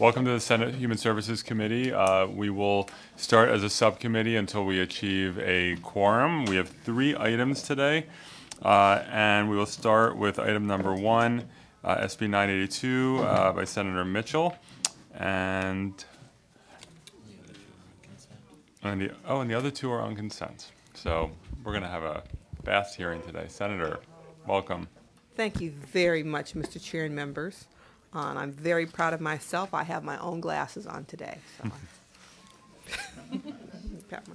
Welcome to the Senate Human Services Committee. We will start as a subcommittee until we achieve a quorum. We have 3 items today, and we will start with item number 1, SB 982 by Senator Mitchell, and the other 2 are on consent. So we're going to have a fast hearing today. Senator, welcome. Thank you very much, Mr. Chair and members. And I'm very proud of myself. I have my own glasses on today. So pat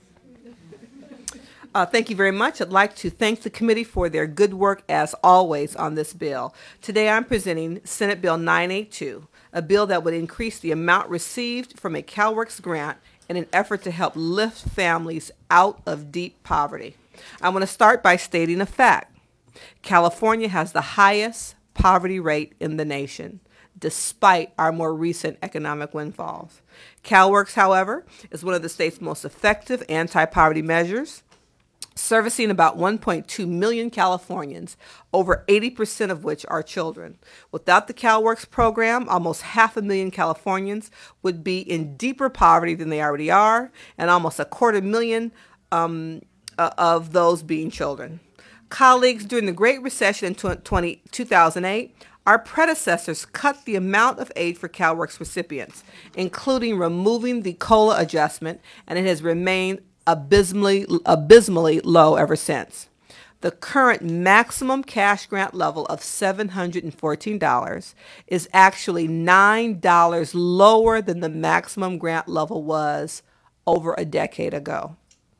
myself. Thank you very much. I'd like to thank the committee for their good work, as always, on this bill. Today I'm presenting Senate Bill 982, a bill that would increase the amount received from a CalWORKS grant in an effort to help lift families out of deep poverty. I want to start by stating a fact. California has the highest poverty rate in the nation, despite our more recent economic windfalls. CalWORKS, however, is one of the state's most effective anti-poverty measures, servicing about 1.2 million Californians, over 80% of which are children. Without the CalWORKS program, almost 500,000 Californians would be in deeper poverty than they already are, and almost 250,000 of those being children. Colleagues, during the Great Recession in 2008, our predecessors cut the amount of aid for CalWORKS recipients, including removing the COLA adjustment, and it has remained abysmally low ever since. The current maximum cash grant level of $714 is actually $9 lower than the maximum grant level was over a decade ago.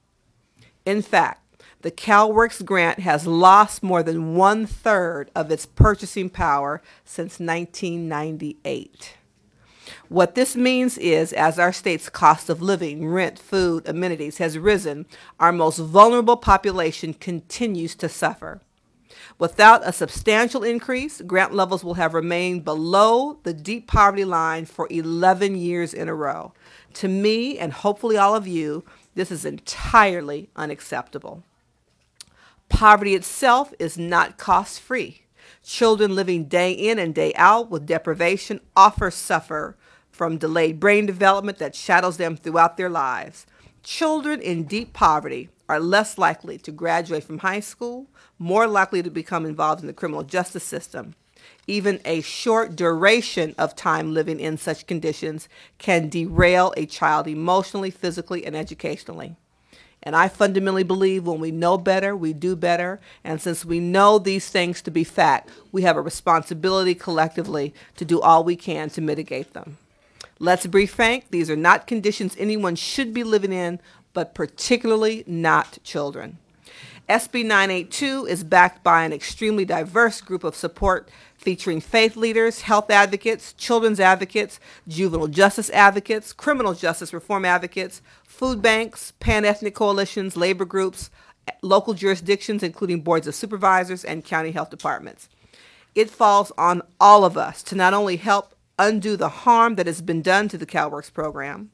In fact, the CalWORKS grant has lost more than 1/3 of its purchasing power since 1998. What this means is, as our state's cost of living, rent, food, amenities has risen, our most vulnerable population continues to suffer. Without a substantial increase, grant levels will have remained below the deep poverty line for 11 years in a row. To me, and hopefully all of you, this is entirely unacceptable. Poverty itself is not cost-free. Children living day in and day out with deprivation often suffer from delayed brain development that shadows them throughout their lives. Children in deep poverty are less likely to graduate from high school, more likely to become involved in the criminal justice system. Even a short duration of time living in such conditions can derail a child emotionally, physically, and educationally. And I fundamentally believe when we know better, we do better. And since we know these things to be fact, we have a responsibility collectively to do all we can to mitigate them. Let's be frank, these are not conditions anyone should be living in, but particularly not children. SB 982 is backed by an extremely diverse group of support featuring faith leaders, health advocates, children's advocates, juvenile justice advocates, criminal justice reform advocates, food banks, pan-ethnic coalitions, labor groups, local jurisdictions, including boards of supervisors and county health departments. It falls on all of us to not only help undo the harm that has been done to the CalWORKS program,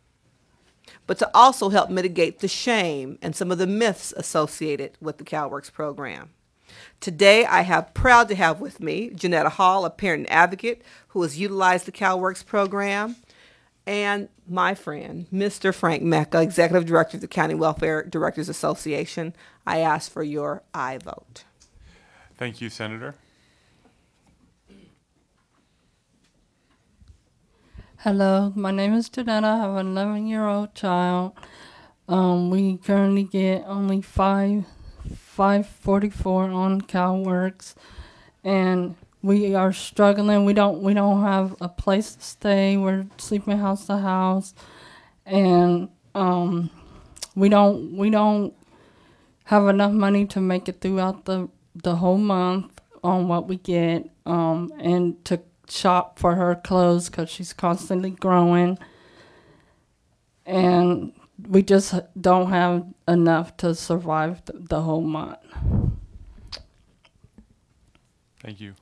but to also help mitigate the shame and some of the myths associated with the CalWORKS program. Today, I have proud to have with me Janetta Hall, a parent advocate who has utilized the CalWORKS program, and my friend, Mr. Frank Mecca, Executive Director of the County Welfare Directors Association. I ask for your aye vote. Thank you, Senator. Hello, my name is Janetta. I have an 11-year-old child. We currently get only $5.44 on CalWORKS, and we are struggling. We don't have a place to stay. We're sleeping house to house, and we don't have enough money to make it throughout the whole month on what we get, and to shop for her clothes because she's constantly growing, and we just don't have enough to survive the whole month. Thank you.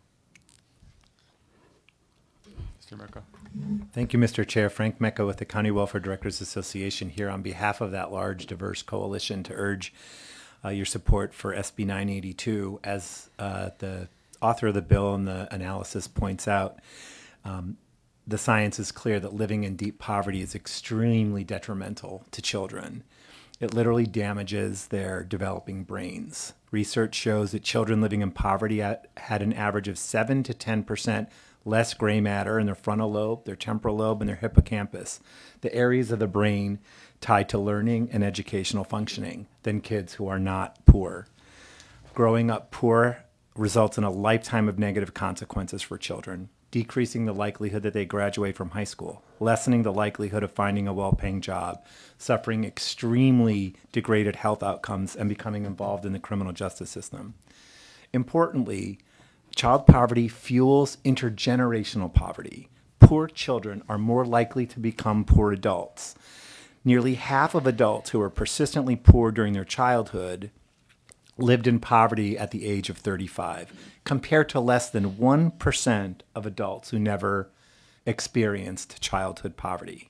Mr. Mecca. Thank you, Mr. Chair. Frank Mecca with the County Welfare Directors Association here on behalf of that large, diverse coalition to urge your support for SB 982. As the author of the bill and the analysis points out, the science is clear that living in deep poverty is extremely detrimental to children. It literally damages their developing brains. Research shows that children living in poverty had an average of 7 to 10% less gray matter in their frontal lobe, their temporal lobe, and their hippocampus, the areas of the brain tied to learning and educational functioning, than kids who are not poor. Growing up poor results in a lifetime of negative consequences for children, decreasing the likelihood that they graduate from high school, lessening the likelihood of finding a well-paying job, suffering extremely degraded health outcomes, and becoming involved in the criminal justice system. Importantly, child poverty fuels intergenerational poverty. Poor children are more likely to become poor adults. Nearly half of adults who are persistently poor during their childhood lived in poverty at the age of 35, compared to less than 1% of adults who never experienced childhood poverty.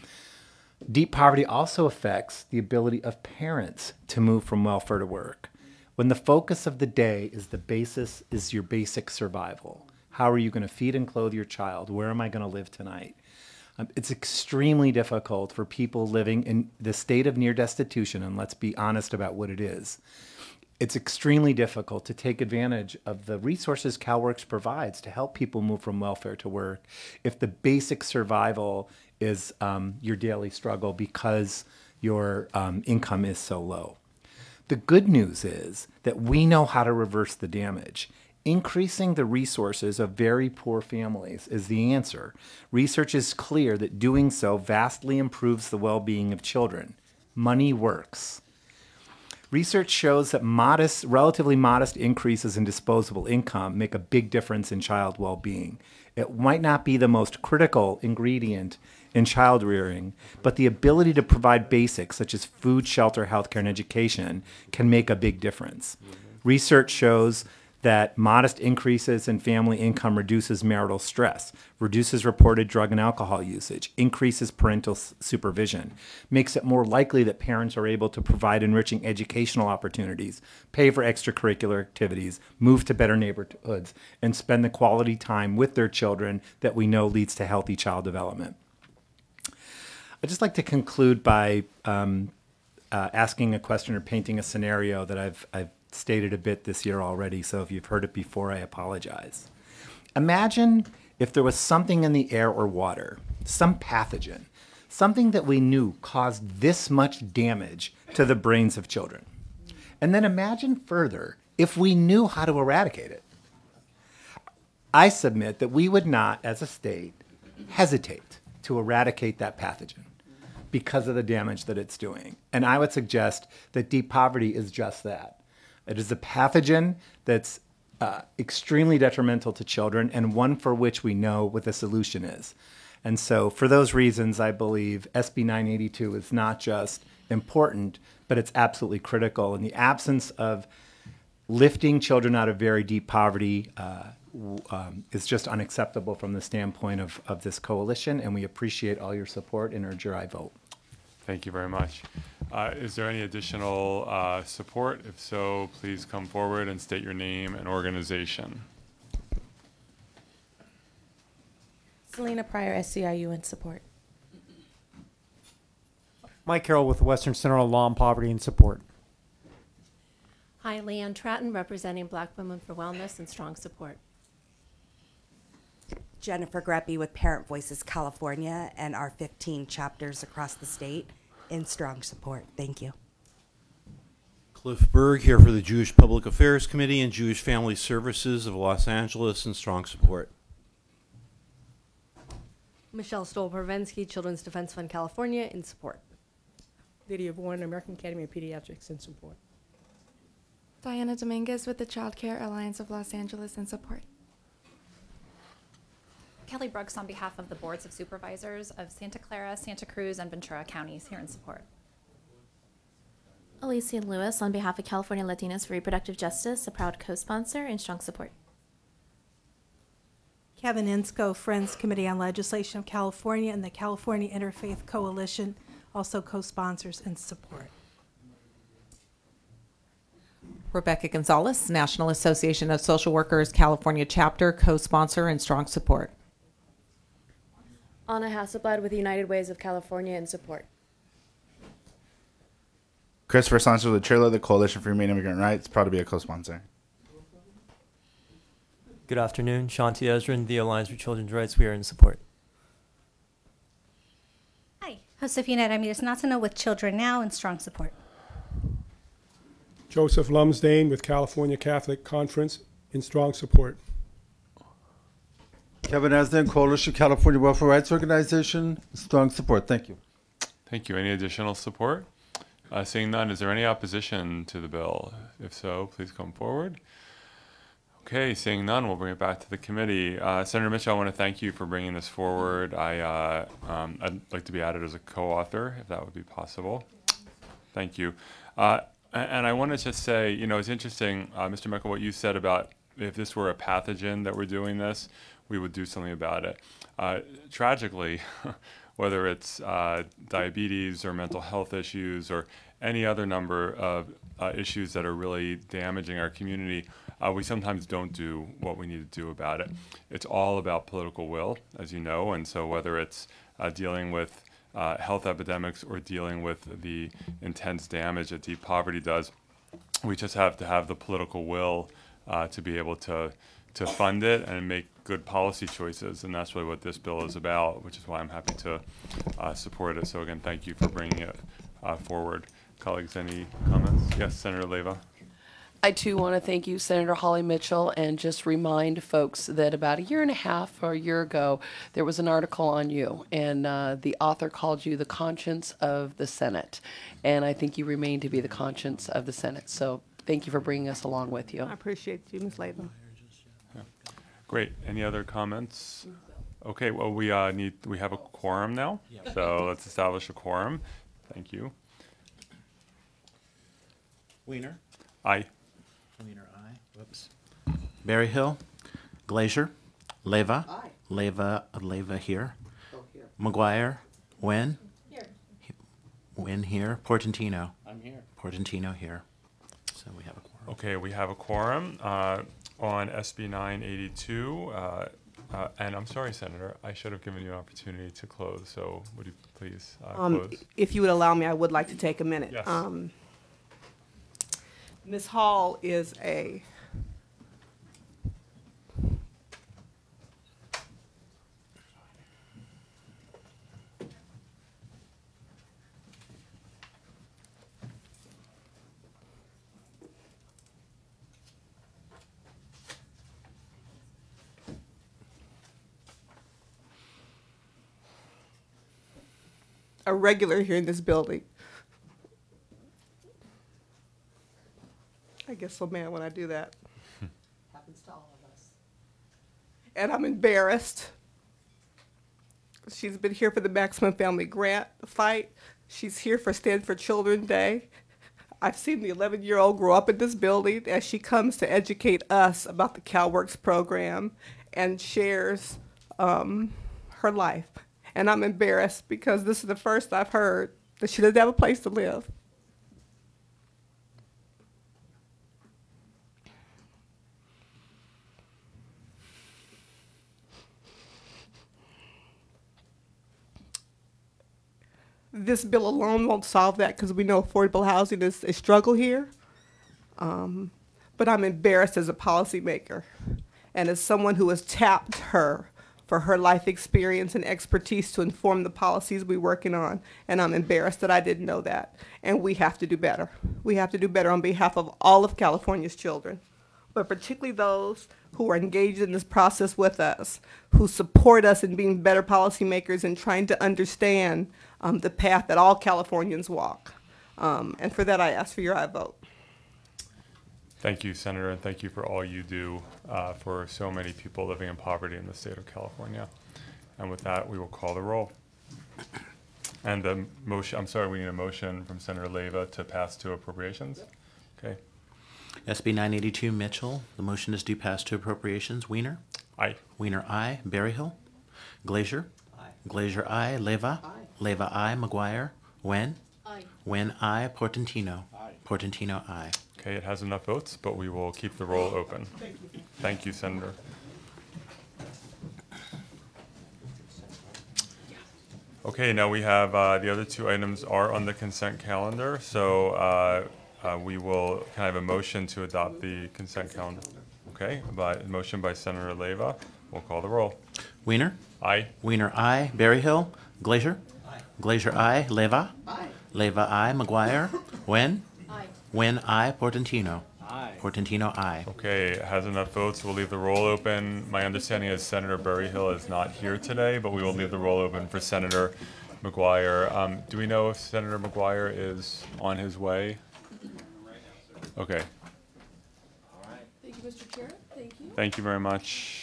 Deep poverty also affects the ability of parents to move from welfare to work. When the focus of the day is your basic survival. How are you going to feed and clothe your child? Where am I going to live tonight? It's extremely difficult for people living in the state of near destitution, and let's be honest about what it is. It's extremely difficult to take advantage of the resources CalWORKs provides to help people move from welfare to work if the basic survival is your daily struggle because your income is so low. The good news is that we know how to reverse the damage. Increasing the resources of very poor families is the answer. Research is clear that doing so vastly improves the well-being of children. Money works. Research shows that relatively modest increases in disposable income make a big difference in child well-being. It might not be the most critical ingredient in child rearing, but the ability to provide basics such as food, shelter, healthcare, and education can make a big difference. Research shows that modest increases in family income reduces marital stress, reduces reported drug and alcohol usage, increases parental supervision, makes it more likely that parents are able to provide enriching educational opportunities, pay for extracurricular activities, move to better neighborhoods, and spend the quality time with their children that we know leads to healthy child development. I'd just like to conclude by asking a question or painting a scenario that I've stated a bit this year already, so if you've heard it before, I apologize. Imagine if there was something in the air or water, some pathogen, something that we knew caused this much damage to the brains of children. And then imagine further if we knew how to eradicate it. I submit that we would not, as a state, hesitate to eradicate that pathogen because of the damage that it's doing. And I would suggest that deep poverty is just that. It is a pathogen that's extremely detrimental to children and one for which we know what the solution is. And so for those reasons, I believe SB 982 is not just important, but it's absolutely critical. In the absence of lifting children out of very deep poverty is just unacceptable from the standpoint of this coalition, and we appreciate all your support and urge your aye vote. Thank you very much. Is there any additional support? If so, please come forward and state your name and organization. Selena Pryor, SCIU, in support. Mike Carroll with the Western Center on Law and Poverty in support. Hi, Leanne Tratton, representing Black Women for Wellness, in strong support. Jennifer Greppy with Parent Voices California and our 15 chapters across the state in strong support. Thank you. Cliff Berg here for the Jewish Public Affairs Committee and Jewish Family Services of Los Angeles in strong support. Michelle Stoll-Pervensky, Children's Defense Fund California, in support. Lydia Bourne, American Academy of Pediatrics, in support. Diana Dominguez with the Child Care Alliance of Los Angeles, in support. Kelly Brooks on behalf of the Boards of Supervisors of Santa Clara, Santa Cruz, and Ventura Counties, here in support. Alicia Lewis on behalf of California Latinos for Reproductive Justice, a proud co-sponsor, in strong support. Kevin Insko, Friends Committee on Legislation of California and the California Interfaith Coalition, also co-sponsors in support. Rebecca Gonzalez, National Association of Social Workers, California Chapter, co-sponsor and strong support. Anna Hasselblad with United Ways of California in support. Christopher Sanchez with the chairman of the Coalition for Humane Immigrant Rights, proud to be a co-sponsor. Good afternoon. Shanti Ezrin, the Alliance for Children's Rights. We are in support. Hi, Josefina Ramirez Natano with Children Now in strong support. Joseph Lumsdane with California Catholic Conference in strong support. Kevin Asden, Coalition California Welfare Rights Organization, strong support. Thank you. Thank you. Any additional support? Seeing none, is there any opposition to the bill? If so, please come forward. Okay, seeing none, we'll bring it back to the committee. Senator Mitchell, I want to thank you for bringing this forward. I'd like to be added as a co-author, if that would be possible. Thank you. And I want to just say, you know, it's interesting, Mr. Meckel, what you said about if this were a pathogen that we're doing this, we would do something about it. Tragically, whether it's diabetes or mental health issues or any other number of issues that are really damaging our community, we sometimes don't do what we need to do about it. It's all about political will, as you know, and so whether it's dealing with health epidemics or dealing with the intense damage that deep poverty does, we just have to have the political will to be able to fund it and make good policy choices, and that's really what this bill is about, which is why I'm happy to support it. So again, thank you for bringing it forward. Colleagues, any comments? Yes, Senator Leyva. I too want to thank you, Senator Holly Mitchell, and just remind folks that about a year and a half or a year ago, there was an article on you, and the author called you the conscience of the Senate. And I think you remain to be the conscience of the Senate. So thank you for bringing us along with you. I appreciate you, Ms. Leyva. Yeah. Great. Any other comments? Okay, well, we have a quorum now, so let's establish a quorum. Thank you. Weiner. Aye. Weiner, aye. Whoops. Berryhill. Glazier. Leyva. Aye. Leyva here. Oh, here. McGuire. Nguyen. Here. Nguyen here. Portantino. I'm here. Portantino here. So we have a quorum. Okay, we have a quorum on SB 982. And I'm sorry, Senator, I should have given you an opportunity to close. So would you please close? If you would allow me, I would like to take a minute. Yes. Ms. Hall is a regular here in this building. I get so mad when I do that. Happens to all of us. And I'm embarrassed. She's been here for the Maximum Family Grant fight. She's here for Stand for Children Day. I've seen the 11-year-old grow up in this building as she comes to educate us about the CalWorks program and shares her life. And I'm embarrassed because this is the first I've heard that she doesn't have a place to live. This bill alone won't solve that because we know affordable housing is a struggle here. But I'm embarrassed as a policymaker and as someone who has tapped her for her life experience and expertise to inform the policies we're working on. And I'm embarrassed that I didn't know that. And we have to do better. We have to do better on behalf of all of California's children, but particularly those who are engaged in this process with us, who support us in being better policymakers and trying to understand the path that all Californians walk. And for that, I ask for your aye vote. Thank you, Senator, and thank you for all you do for so many people living in poverty in the state of California. And with that, we will call the roll. And the motion, I'm sorry, we need a motion from Senator Leyva to pass to appropriations. Okay. SB 982 Mitchell. The motion is due pass to appropriations. Weiner. Aye. Weiner, aye. Berryhill. Glazier. Aye. Glazier, aye. Leyva. Aye. Leyva, aye. McGuire. Nguyen. Aye. Nguyen, aye. Portantino. Aye. Portantino, aye. Okay, it has enough votes, but we will keep the roll open. Thank you, Senator. Okay, now we have, the other two items are on the consent calendar, so we will, can I have a motion to adopt the consent calendar? Okay, motion by Senator Leyva. We'll call the roll. Weiner. Aye. Weiner, aye. Berryhill. Glazier. Glazier, aye. Leyva. Leyva, aye. McGuire. Wen. Wen, aye. Portantino. Portantino, aye. Okay, it has enough votes. We'll leave the roll open. My understanding is Senator Berryhill is not here today, but we will leave the roll open for Senator McGuire. Do we know if Senator McGuire is on his way? Okay. Thank you, Mr. Chair. Thank you. Thank you very much.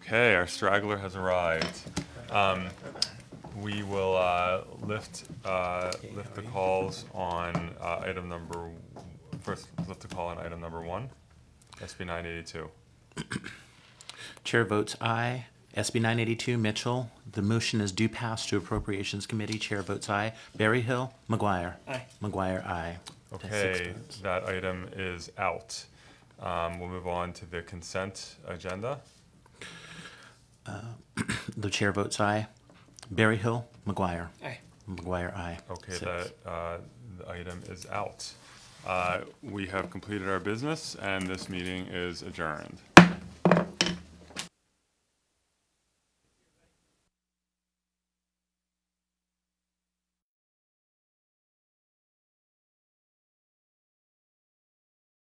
Okay, our straggler has arrived. We will lift the calls on item number. First, lift the call on item number 1, SB 982. Chair votes aye. SB 982, Mitchell. The motion is due pass to Appropriations Committee. Chair votes aye. Berryhill, McGuire. Aye. McGuire, aye. That's 6 Okay, votes. that item is out. We'll move on to the consent agenda. The chair votes aye. Berryhill, McGuire. Aye. McGuire, aye. Okay, 6. the item is out. We have completed our business, and this meeting is adjourned.